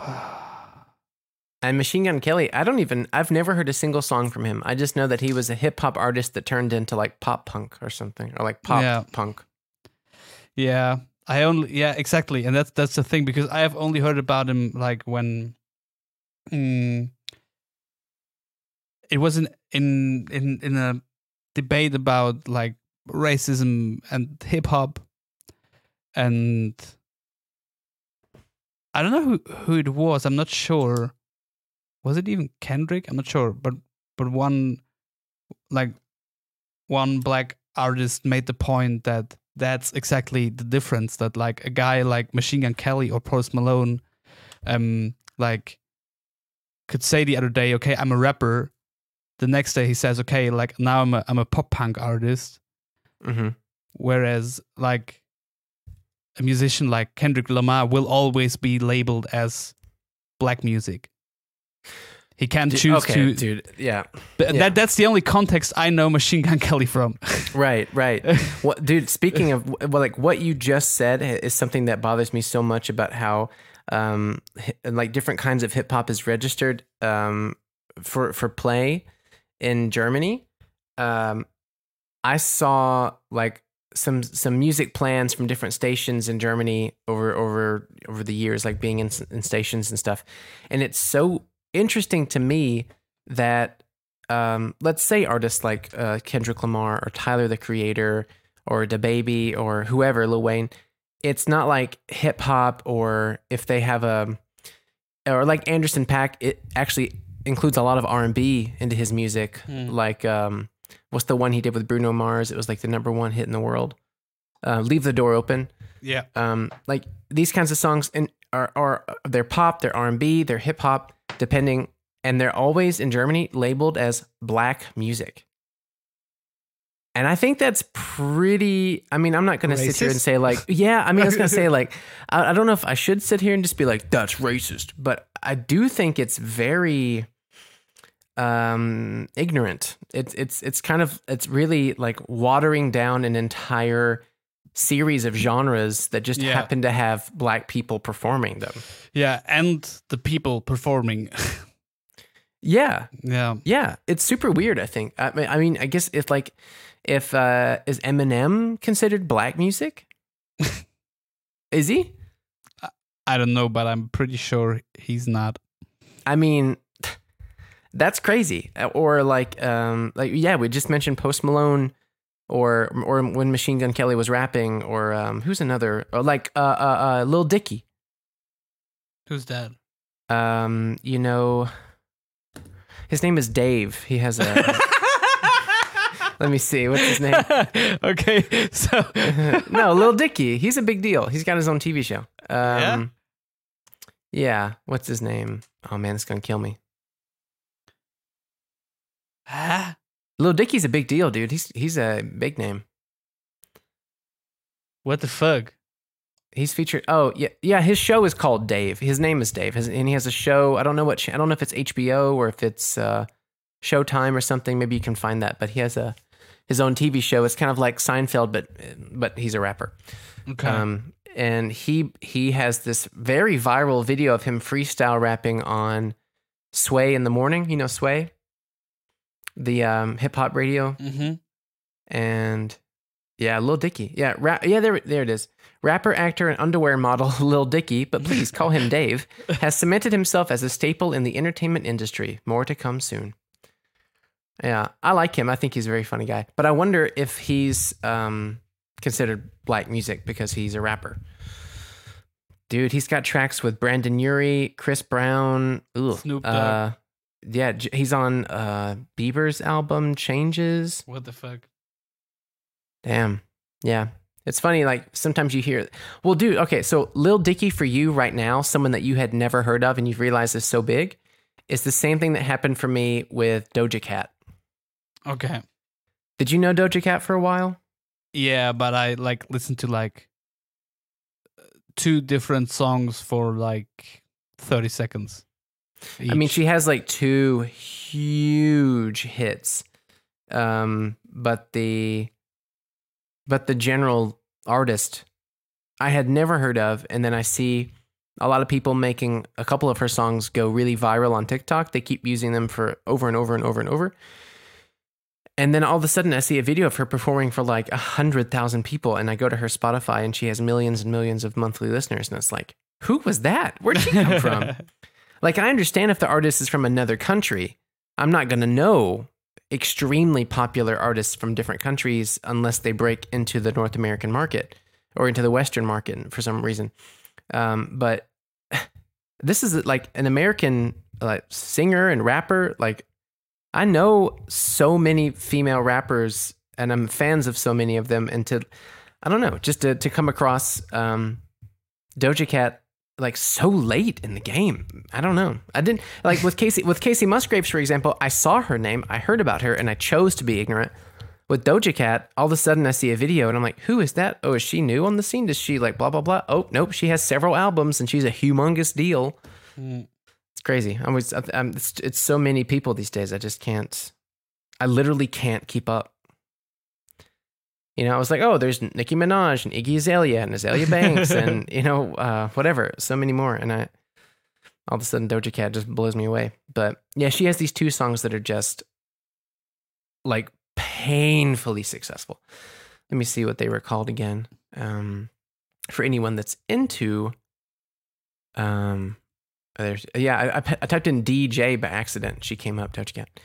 And Machine Gun Kelly, I've never heard a single song from him. I just know that he was a hip hop artist that turned into like pop punk or something, or like pop punk. Yeah, exactly. And that's the thing, because I have only heard about him like when it was in a debate about like racism and hip hop, and I don't know who it was. I'm not sure. Was it even Kendrick? I'm not sure, but one black artist made the point that that's exactly the difference, that like a guy like Machine Gun Kelly or Post Malone like could say the other day, okay, I'm a rapper. The next day he says, okay, like now I'm a pop punk artist. Mm-hmm. Whereas like a musician like Kendrick Lamar will always be labeled as black music. He can't choose to. Dude. Yeah. That's the only context I know Machine Gun Kelly from. Right. Well, dude, speaking of, well, like what you just said is something that bothers me so much about how like different kinds of hip hop is registered for play in Germany. I saw like some music plans from different stations in Germany over the years, like being in stations and stuff, and it's so interesting to me that let's say artists like Kendrick Lamar or Tyler the Creator or DaBaby or whoever, Lil Wayne, it's not like hip hop, or if they have or like Anderson .Paak, it actually includes a lot of R&B into his music. Like what's the one he did with Bruno Mars? It was like the #1 hit in the world. Leave the Door Open. Yeah. Like these kinds of songs are they're pop, they're R&B, they're hip hop, depending, and they're always in Germany labeled as black music. And I think that's pretty, I mean, I'm not going to sit here and say like, yeah, I mean, I was going to say like, I don't know if I should sit here and just be like, that's racist, but I do think it's very ignorant. It's kind of, it's really like watering down an entire series of genres that just happen to have black people performing them. Yeah, and the people performing. Yeah. Yeah. It's super weird, I think. I mean, I guess if is Eminem considered black music? Is he? I don't know, but I'm pretty sure he's not. I mean, that's crazy. Or like we just mentioned Post Malone, or when Machine Gun Kelly was rapping, or who's another? Or like Lil Dicky. Who's that? You know, his name is Dave. He has a. Let me see. What's his name? Okay, so no, Lil Dicky. He's a big deal. He's got his own TV show. Yeah. What's his name? Oh man, it's gonna kill me. Lil Dicky's a big deal, dude. He's a big name. What the fuck? He's featured. Oh yeah. His show is called Dave. His name is Dave, and he has a show. I don't know if it's HBO or if it's Showtime or something. Maybe you can find that. But he has his own TV show. It's kind of like Seinfeld, but he's a rapper. Okay. And he has this very viral video of him freestyle rapping on Sway in the Morning. You know Sway, the hip hop radio. Mm-hmm. And yeah, Lil Dicky. Yeah, there it is. Rapper, actor, and underwear model Lil Dicky, but please call him Dave, has cemented himself as a staple in the entertainment industry. More to come soon. Yeah, I like him. I think he's a very funny guy. But I wonder if he's considered black music because he's a rapper. Dude, he's got tracks with Brandon Urie, Chris Brown, Snoop Dogg. Yeah, he's on Bieber's album Changes. What the fuck? Damn. Yeah. It's funny, like sometimes you hear, well, dude, okay, so Lil Dicky for you right now, someone that you had never heard of and you've realized is so big, is the same thing that happened for me with Doja Cat. Okay. Did you know Doja Cat for a while? Yeah, but I like listened to like 2 different songs for like 30 seconds. I mean, each. she has like 2 huge hits. But the general artist I had never heard of, and then I see a lot of people making a couple of her songs go really viral on TikTok. They keep using them for over and over and over and over. And then all of a sudden I see a video of her performing for like 100,000 people, and I go to her Spotify and she has millions and millions of monthly listeners, and it's like, who was that? Where'd she come from? Like, I understand if the artist is from another country. I'm not going to know extremely popular artists from different countries unless they break into the North American market or into the Western market for some reason. But this is like an American singer and rapper. Like, I know so many female rappers and I'm fans of so many of them. And I don't know, just to come across Doja Cat like so late in the game. I don't know. I didn't like with Casey Musgraves, for example. I saw her name, I heard about her, and I chose to be ignorant. With Doja Cat, all of a sudden I see a video and I'm like, who is that? Oh, is she new on the scene? Does she like blah, blah, blah? Oh, nope. She has several albums and she's a humongous deal. It's crazy. It's so many people these days. I literally can't keep up. You know, I was like, oh, there's Nicki Minaj and Iggy Azalea and Azalea Banks and, you know, whatever. So many more. And all of a sudden Doja Cat just blows me away. But yeah, she has these 2 songs that are just like painfully successful. Let me see what they were called again. For anyone that's into, I typed in DJ by accident. She came up, Doja Cat.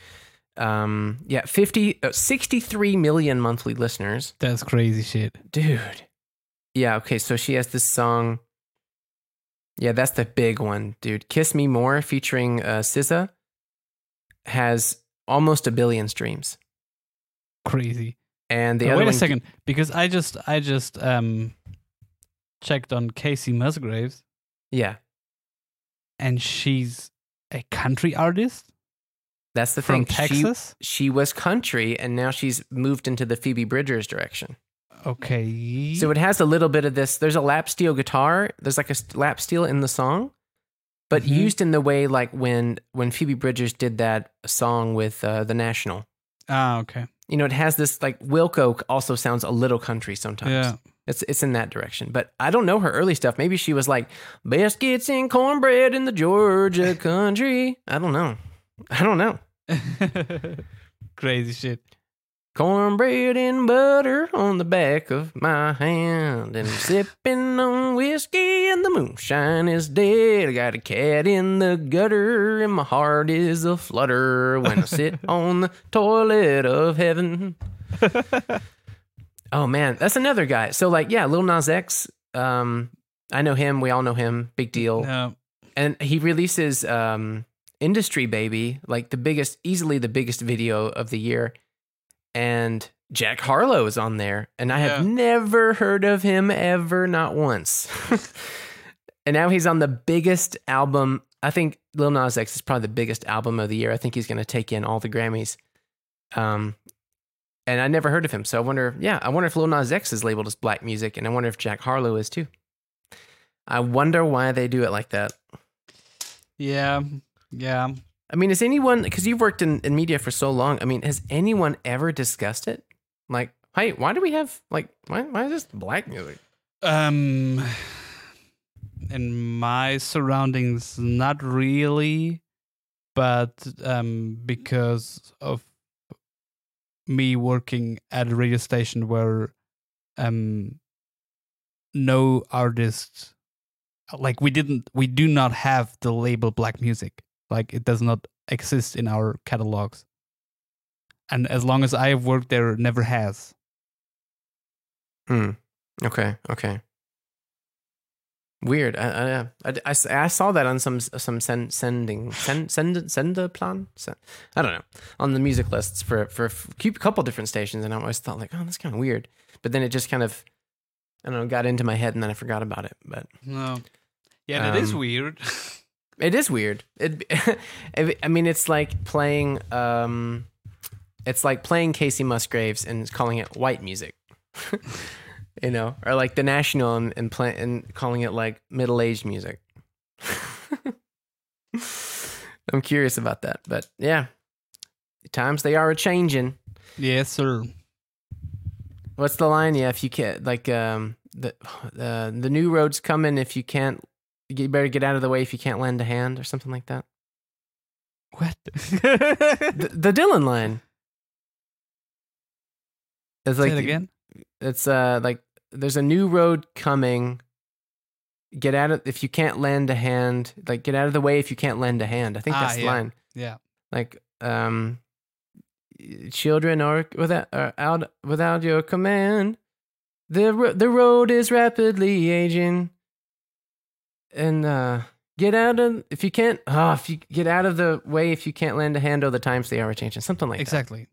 63 million monthly listeners. That's crazy shit. Dude. Yeah, okay, so she has this song. Yeah, that's the big one, dude. Kiss Me More featuring SZA has almost 1 billion streams. Crazy. And the now, other wait one, a second, because I just checked on Casey Musgraves. Yeah. And she's a country artist? That's the From thing. Texas? She was country, and now she's moved into the Phoebe Bridgers direction. Okay. So it has a little bit of this. There's a lap steel guitar. There's like a lap steel in the song, but used in the way like when Phoebe Bridgers did that song with The National. Ah, okay. You know, it has this like Wilco also sounds a little country sometimes. Yeah. It's in that direction. But I don't know her early stuff. Maybe she was like biscuits and cornbread in the Georgia country. I don't know. Crazy shit. Cornbread and butter on the back of my hand, and I'm sipping on whiskey and the moonshine is dead. I got a cat in the gutter and my heart is a flutter when I sit on the toilet of heaven. Oh man, that's another guy. So like, yeah, Lil Nas X, I know him. We all know him. Big deal. No. And he releases Industry Baby, like easily the biggest video of the year. And Jack Harlow is on there. And I have never heard of him ever, not once. And now he's on the biggest album. I think Lil Nas X is probably the biggest album of the year. I think he's going to take in all the Grammys. And I never heard of him. So I wonder if Lil Nas X is labeled as black music. And I wonder if Jack Harlow is too. I wonder why they do it like that. Yeah. I mean, has anyone, because you've worked in media for so long, I mean, has anyone ever discussed it? Like, hey, why do we have, like, why is this black music? In my surroundings, not really, but because of me working at a radio station where no artists, like we do not have the label black music. Like it does not exist in our catalogs. And as long as I have worked there, it never has. Hmm. Okay. Okay. Weird. I saw that on some sender plan. I don't know, on the music lists for a couple different stations, and I always thought like, oh, that's kind of weird. But then it just kind of, I don't know, got into my head, and then I forgot about it. But No. Yeah, that is weird. it is weird. I mean, it's like playing Casey Musgraves and calling it white music. You know, or like the National and calling it like middle-aged music. I'm curious about that, but yeah, times they are a changing. Yes, sir. What's the line? Yeah, if you can't, like, the new road's coming. If you can't, you better get out of the way. If you can't lend a hand, or something like that. What? The Dylan line. It's like Say it again. It's like, there's a new road coming. Get out of, if you can't lend a hand, like, get out of the way if you can't lend a hand. I think that's the line. Yeah. Like, children are out without your command. The road is rapidly aging. And get out of, if you can't, if you get out of the way if you can't lend a hand, the times they are changing. Something like exactly.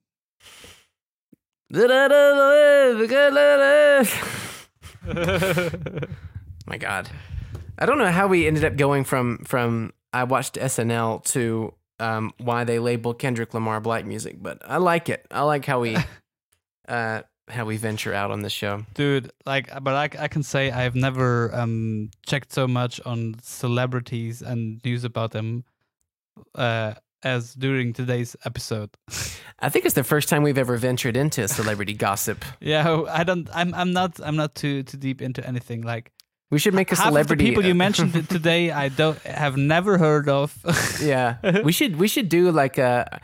My God, I don't know how we ended up going from I watched SNL to why they label Kendrick Lamar black music, but I like it. I like how we venture out on this show, dude. Like, but I can say I've never checked so much on celebrities and news about them as during today's episode. I think it's the first time we've ever ventured into celebrity gossip. Yeah, I'm not too deep into anything. Like, we should make a celebrity. Half of the people you mentioned today, I have never heard of. Yeah, we should do like a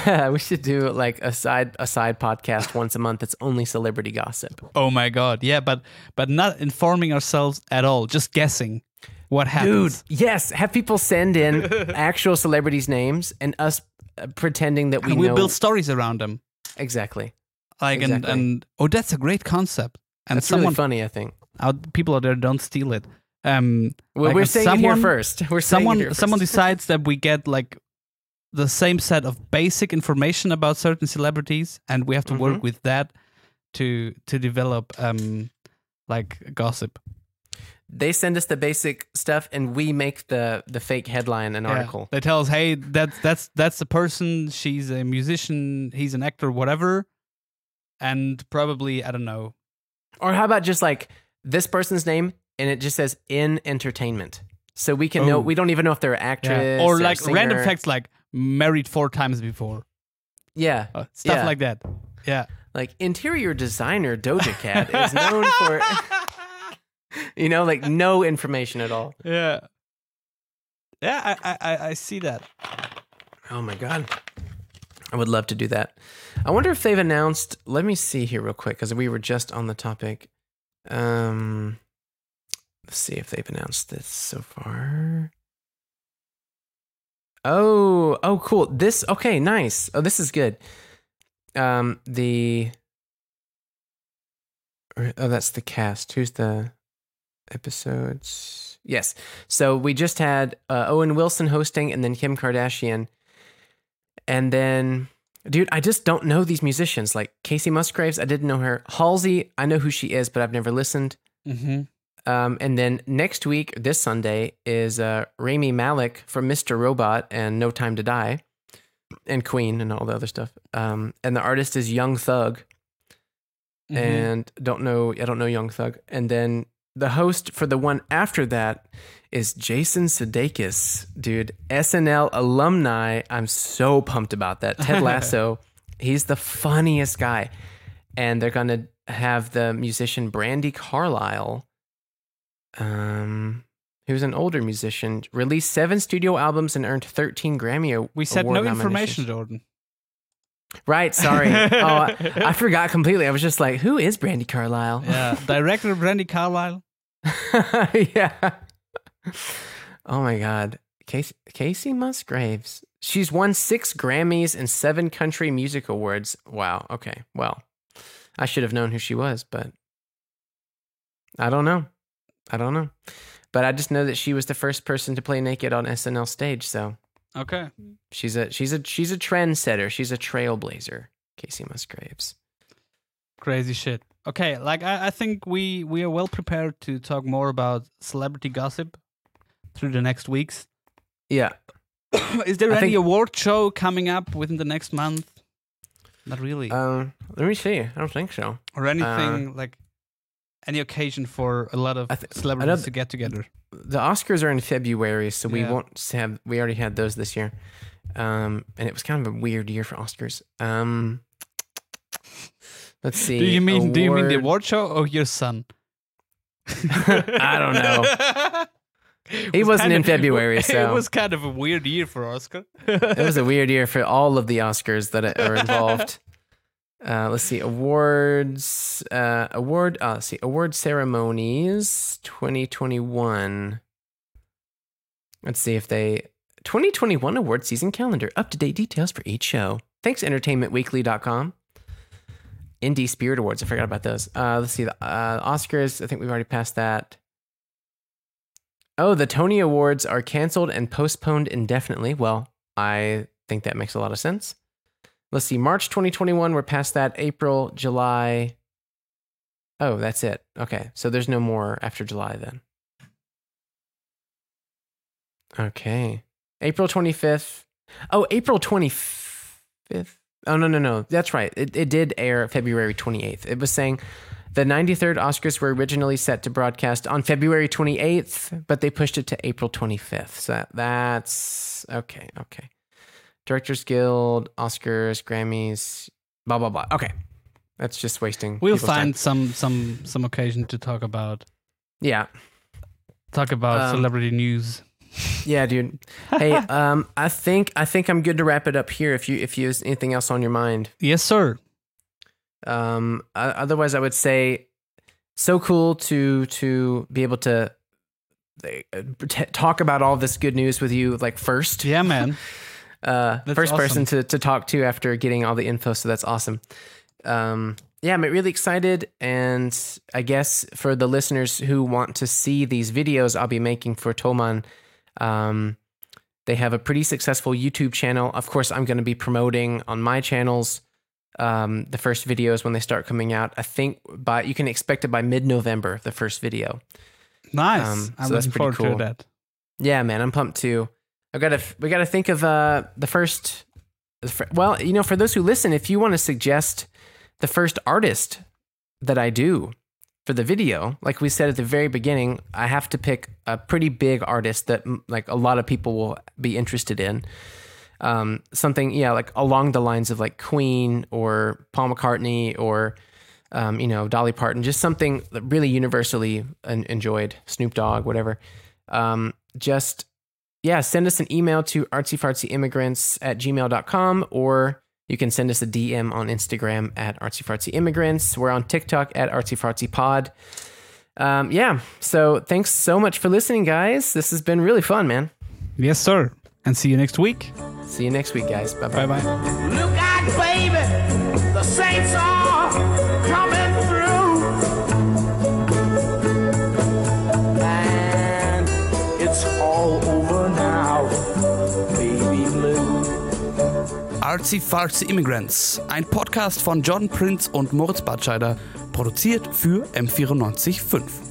side podcast once a month that's only celebrity gossip. Oh my God, yeah, but not informing ourselves at all, just guessing what happens. Dude, yes, have people send in actual celebrities' names and us pretending that we know. Build stories around them. Exactly. Like, exactly. And that's a great concept. And that's really funny, I think. People out there, don't steal it. Well, like, we're saying it here first. Someone decides that we get like the same set of basic information about certain celebrities, and we have to work with that to develop like gossip. They send us the basic stuff, and we make the fake headline and article. They tell us, hey, that's the person. She's a musician. He's an actor, whatever. And probably, I don't know. Or how about just like this person's name, and it just says in entertainment, so we can know. We don't even know if they're an actress or like singer. Random facts, like married 4 times before. Yeah, stuff like that. Yeah, like interior designer Doja Cat is known for. You know, like no information at all. Yeah. Yeah, I see that. Oh my God. I would love to do that. I wonder if they've announced, let me see here real quick, because we were just on the topic. Let's see if they've announced this so far. Oh, cool. Okay, nice. Oh, this is good. That's the cast. Who's the episodes? Yes. So we just had Owen Wilson hosting, and then Kim Kardashian. And then, dude, I just don't know these musicians. Like Casey Musgraves, I didn't know her. Halsey, I know who she is, but I've never listened. Mm-hmm. And then next week, this Sunday, is Rami Malek from Mr. Robot and No Time to Die, and Queen and all the other stuff. And the artist is Young Thug. Mm-hmm. And I don't know Young Thug. And then the host for the one after that is Jason Sudeikis, dude. SNL alumni. I'm so pumped about that. Ted Lasso, he's the funniest guy. And they're going to have the musician Brandy Carlisle, who's an older musician, released 7 studio albums and earned 13 Grammy Award We said no information, Jordan. Right, sorry. I forgot completely. I was just like, who is Brandy Carlisle? Yeah, director Brandy Carlisle. Yeah. Oh my God. Casey Musgraves. She's won 6 Grammys and 7 country music awards. Wow. Okay. Well, I should have known who she was, but I don't know. But I just know that she was the first person to play naked on SNL stage. So Okay. she's a trendsetter. She's a trailblazer. Casey Musgraves. Crazy shit. Okay, like I think we are well prepared to talk more about celebrity gossip through the next weeks. Yeah. Is there any award show coming up within the next month? Not really. Let me see. I don't think so. Or anything like any occasion for a lot of celebrities to get together. The Oscars are in February, so we Yeah. won't have. We already had those this year, and it was kind of a weird year for Oscars. Let's see. Do you mean the award show or your son? I don't know. He wasn't in February, so it was kind of a weird year for Oscar. it was a weird year for all of the Oscars that are involved. Let's see, awards. Let's see, award ceremonies 2021. Let's see if 2021 award season calendar. Up-to-date details for each show. Thanks, entertainmentweekly.com. Indie Spirit Awards. I forgot about those. Let's see, the Oscars. I think we've already passed that. Oh, the Tony Awards are canceled and postponed indefinitely. Well, I think that makes a lot of sense. Let's see, March 2021, we're past that. April, July. Oh, that's it. Okay, so there's no more after July then. Okay. April 25th. Oh, April 25th. Oh, no. That's right. It did air February 28th. It was saying the 93rd Oscars were originally set to broadcast on February 28th, but they pushed it to April 25th. So that's okay. Directors Guild, Oscars, Grammys, blah, blah, blah. Okay. That's just wasting. We'll find some occasion to talk about. Yeah. Celebrity news. Yeah, dude. Hey, I think I'm good to wrap it up here. If you have anything else on your mind. Yes, sir. Otherwise, I would say, so cool to be able to talk about all this good news with you, like first. Yeah, man. First person to talk to after getting all the info. So that's awesome. Yeah, I'm really excited. And I guess for the listeners who want to see these videos I'll be making for Thomann, they have a pretty successful YouTube channel. Of course, I'm going to be promoting on my channels the first videos when they start coming out. I think you can expect it by mid-November, the first video. Nice. I'm looking forward to that. Yeah, man, I'm pumped too. We got to think of the first. Well, for those who listen, if you want to suggest the first artist that I do for the video, like we said at the very beginning, I have to pick a pretty big artist that like a lot of people will be interested in. Something, like along the lines of like Queen or Paul McCartney or, Dolly Parton, just something really universally enjoyed, Snoop Dogg, whatever. Send us an email to artsyfartsyimmigrants@gmail.com, or you can send us a DM on Instagram at artsyfartsyimmigrants. We're on TikTok at artsyfartsypod. So thanks so much for listening, guys. This has been really fun, man. Yes, sir. And see you next week. See you next week, guys. Bye-bye. Bye-bye. Look out, baby, the saints are coming through. And it's all over now, baby blue. Artsy Fartsy Immigrants, ein Podcast von John Prince und Moritz Batscheider, produziert für M94.5.